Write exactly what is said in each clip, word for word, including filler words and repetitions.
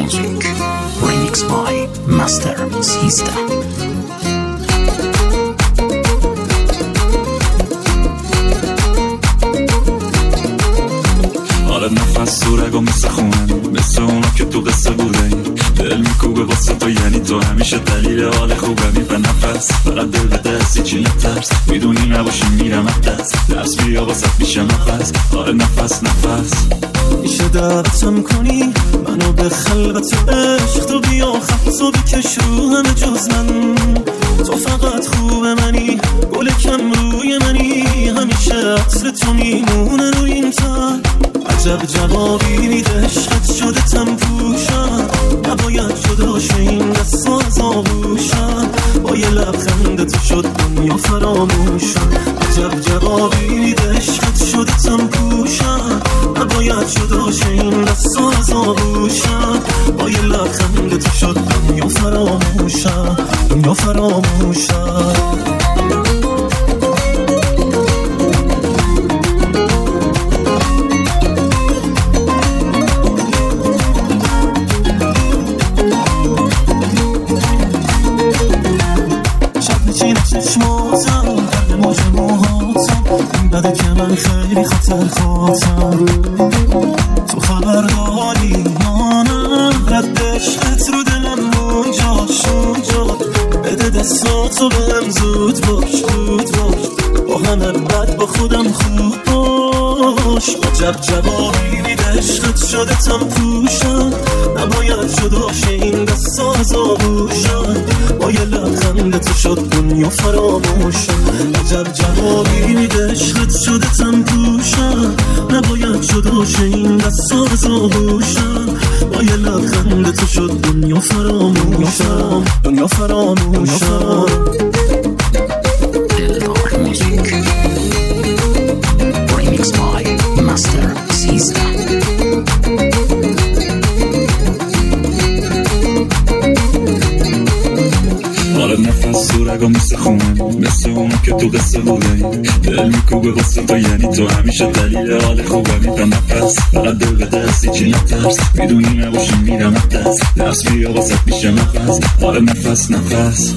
Music Remix by Master System. آره نفس سورگا مثل خونم، مثل اونا که تو قصه بودن. دل میکوبه واسه تو، یعنی تو همیشه دلیل حال خوبمی. به نفس فقط دل به دستی چی نترس، میدونی نباشی میرم دست درس بیا واسه میشه نفس. آره نفس نفس میشه دعوتم کنی منو به خلوت عشق، تو بیا خفصو بکش رو همه جز من. تو فقط خوب منی، گل کم روی منی، همیشه عطر تو میمونه روی این تن. عجب جوابی میده عشقت شده تم پوشم، نباید جدا شه این دستا از آغوشم. با یه لبخند تو شد دنیا فراموشم. عجب جوابی میده عشقت شده تم پوشم، نباید جدا شه این دستا از آغوشم. با یه لبخند تو شد دنیا فراموشم، دنیا فراموشم. چشماتم در موج موهاتم، این بده که من خیلی خطر خواستم. تو خبر داری مانم رد عشقت رو دلم اونجاش اونجا. بده دستاتو بهم زود باش زود باش، با همه بد با خودم خوب باش. عجب جوابی میده عشقت شده تم پوشم، نباید جدا شه این دستا از آغوشم. با یه لبخند تو شد دنیا فراموشم. عجب جوابی میده عشقت شده تم پوشم، نباید جدا شه این دستا از آغوشم. با یه لبخند تو شد دنیا فراموشم، دنیا فراموشم. Music Remix by Master System. آره نفس سورگا مثل خونم، مثل اونا که تو قصه بودن. دل میکوبه واسه تو، یعنی تو همیشه دلیل حال خوبمی. به نفس فقط دل به دستی چی نترس، میدونی نباشی میرم دست درس بیا واسه میشه نفس. آره نفس نفس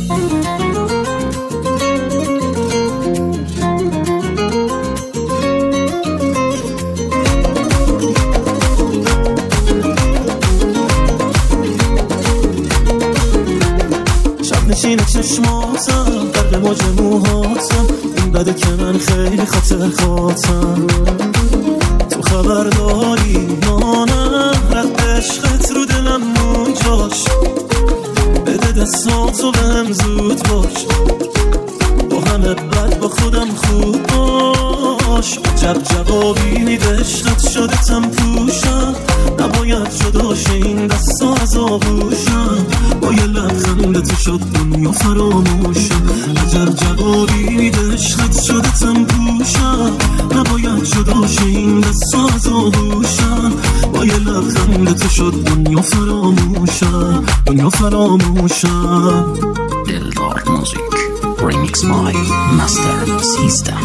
نشین چشماتم در موج موهاتم، این بده که من خیلی خطر خواستم. تو خبر داری مانم رد عشقت رو دلم اونجاش. بده دستاتو بهم زود باش، با همه بد با خودم خوب باش. عجب جوابی میده عشقت شده تم پوشم، نباید جدا شه این دستا از آغوشم. با یه لبخند تو شد دنیا فراموشم. عجب جوابی میده عشقت شده تم پوشم، نباید جدا شه این دستا از آغوشم. با یه لبخند تو شد دنیا فراموشم، دنیا فراموشم. Dildar Music Remix by Master System.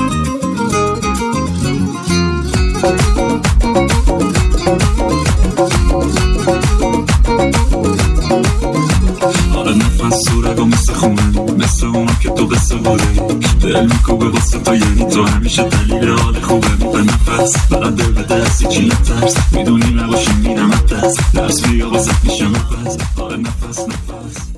آره نفس سورگا مثل خونم، مثل اونا که تو قصه بودن. دل میکوبه واسه تو، یعنی تو همیشه دلیل حال خوبمی. به نفس فقط دل به دستی چی نترس، میدونی نباشی میرم دست درس بیا واسه میشه نفس. آره نفس نفس